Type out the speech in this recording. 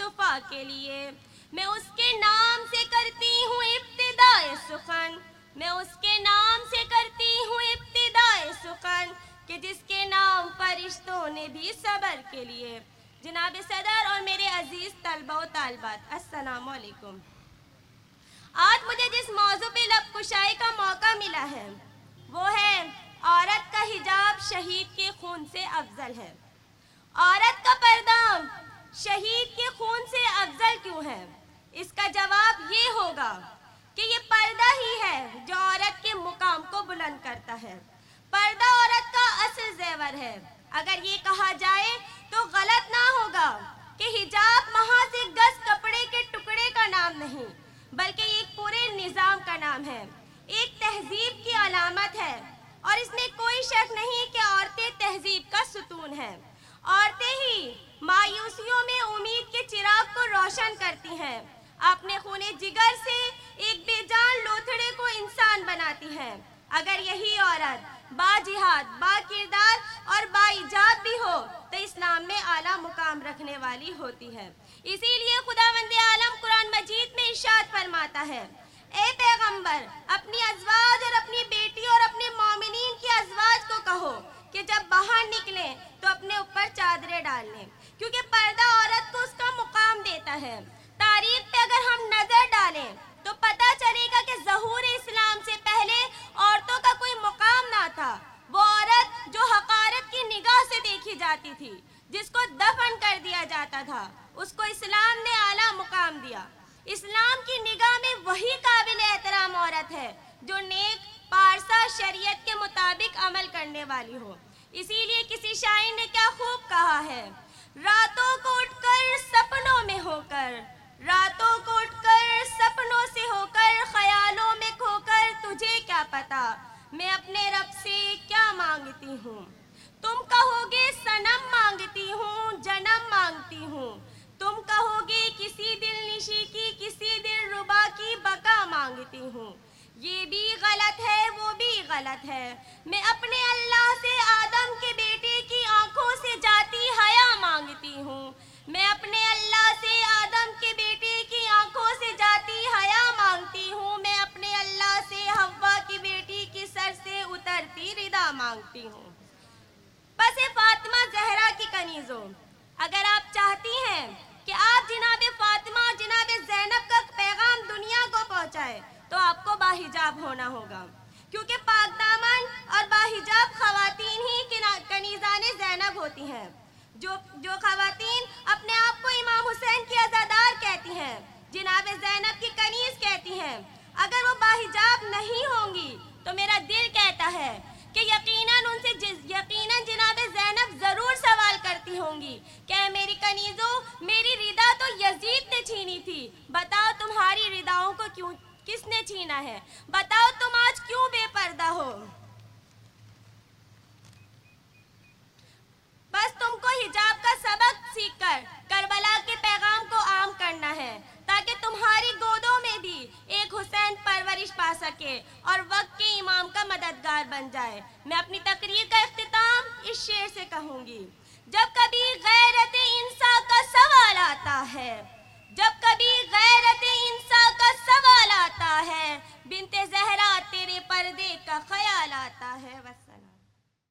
مصطفیٰ کے لیے، میں اس کے نام سے کرتی ہوں ابتدائے سخن، میں اس کے نام سے کرتی ہوں ابتدائے سخن، کہ جس کے نام فرشتوں نے بھی صبر کے لیے۔ جناب صدر اور میرے عزیز طلبہ و طالبات، السلام علیکم۔ آج مجھے جس موضوع پہ لب کشائی کا موقع ملا ہے وہ ہے عورت کا حجاب شہید کے خون سے افضل ہے۔ عورت کا پردہ شہید کے خون سے افضل کیوں ہے؟ اس کا جواب یہ ہوگا کہ یہ پردہ ہی ہے جو عورت کے مقام کو بلند کرتا ہے۔ پردہ عورت کا اصل زیور ہے۔ اگر یہ کہا جائے تو غلط نہ ہوگا کہ حجاب محض ایک گز کپڑے کے ٹکڑے کا نام نہیں، بلکہ ایک پورے نظام کا نام ہے، ایک تہذیب کی علامت ہے، اور اس میں کوئی شک نہیں کہ عورتیں تہذیب کا ستون ہیں۔ عورتیں ہی مایوسیوں میں امید کے چراغ کو روشن کرتی ہیں، اپنے خون جگر سے ایک بے جان لوتھڑے کو انسان بناتی ہیں۔ اگر یہی عورت با جہاد، با کردار اور با ایجاد بھی ہو تو اسلام میں اعلیٰ مقام رکھنے والی ہوتی ہے۔ اسی لیے خداوند عالم قرآن مجید میں ارشاد فرماتا ہے، اے پیغمبر اپنی ازواج اور اپنی بیٹی اور اپنے مومنین کی ازواج کو کہو کہ جب باہر نکلیں تو اپنے اوپر چادریں ڈال لیں، کیونکہ پردہ عورت کو اس کا مقام دیتا ہے۔ تاریخ پہ اگر ہم نظر ڈالیں تو پتہ چلے گا کہ ظہور اسلام سے پہلے عورتوں کا کوئی مقام نہ تھا۔ وہ عورت جو حقارت کی نگاہ سے دیکھی جاتی تھی، جس کو دفن کر دیا جاتا تھا، اس کو اسلام نے اعلیٰ مقام دیا۔ اسلام کی نگاہ میں وہی قابل احترام عورت ہے جو نیک پارسا شریعت کے مطابق عمل کرنے والی ہو۔ اسی لیے کسی شاعر نے کیا خوب کہا ہے، راتوں کو اٹھ کر سپنوں میں ہو کر، راتوں کو اٹھ کر سپنوں سے ہو کر، خیالوں میں کھو کر تجھے کیا پتا میں اپنے رب سے کیا مانگتی ہوں۔ تم کہو گے صنم مانگتی ہوں، جنم مانگتی ہوں، تم کہو گے کسی دل نشی کی، کسی دل ربا کی بقا مانگتی ہوں۔ یہ بھی غلط ہے، وہ بھی غلط ہے، میں اپنے اللہ سے آدم کے بیٹے کی آنکھوں سے جاتی حیا مانگتی ہوں، میں اپنے اللہ سے آدم کے بیٹے کی آنکھوں سے جاتی حیا مانگتی ہوں، میں اپنے اللہ سے حوا کی بیٹی کی سر سے اترتی ردا مانگتی ہوں۔ پس فاطمہ زہرا کی کنیزوں، اگر آپ چاہتی ہیں کہ آپ جناب فاطمہ اور جناب زینب کا پیغام دنیا کو پہنچائے تو آپ کو باحجاب ہونا ہوگا، کیونکہ پاک دامن اور باحجاب خواتین ہی کنیزان زینب ہوتی ہیں۔ جو خواتین اپنے آپ کو امام حسین کی عزادار کہتی ہیں، جناب زینب کی کنیز کہتی ہیں، اگر وہ باحجاب نہیں ہوں گی تو میرا دل کہتا ہے کہ یقیناً جناب زینب ضرور سوال کرتی ہوں گی کہ اے میری کنیزوں، میری ردا تو یزید نے چھینی تھی، بتاؤ تمہاری رداؤں کو کس نے چھینا ہے؟ بتاؤ تم آج کیوں بے پردہ ہو؟ بس تم کو حجاب کا سبق سیکھ کر کربلا کے پیغام کو عام کرنا ہے، تاکہ تمہاری گودوں میں بھی ایک حسین پرورش پا سکے اور وقت کے امام کا مددگار بن جائے۔ میں اپنی تقریر کا اختتام اس شعر سے کہوں گی، جب کبھی غیرت